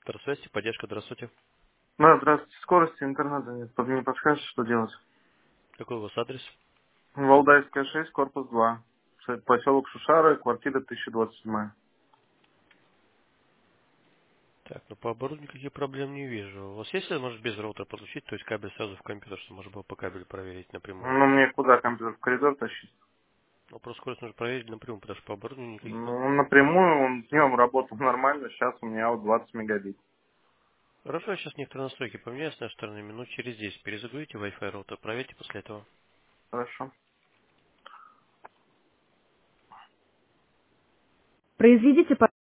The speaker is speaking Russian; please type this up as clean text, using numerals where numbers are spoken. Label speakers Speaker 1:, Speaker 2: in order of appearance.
Speaker 1: Здравствуйте, поддержка, здравствуйте.
Speaker 2: Да, здравствуйте. Скорости интернета нет. Не подскажете, что делать?
Speaker 1: Какой у вас адрес?
Speaker 2: Валдайская 6, корпус 2. Поселок Шушара, квартира 1027.
Speaker 1: Так, ну по оборудованию никаких проблем не вижу. У вас есть возможность без роутера подключить, то есть кабель сразу в компьютер, чтобы можно было по кабелю проверить напрямую?
Speaker 2: Ну, мне куда компьютер? В коридор тащить?
Speaker 1: Ну, просто скорость нужно проверить напрямую, потому что по оборудованию никаких...
Speaker 2: Ну, напрямую он днем работал нормально, сейчас у меня вот 20 мегабит.
Speaker 1: Хорошо, я сейчас некоторые настройки поменяю с нашей стороны, минут через 10. Перезагрузите Wi-Fi роутер, проверьте после этого.
Speaker 2: Хорошо.
Speaker 3: Произведите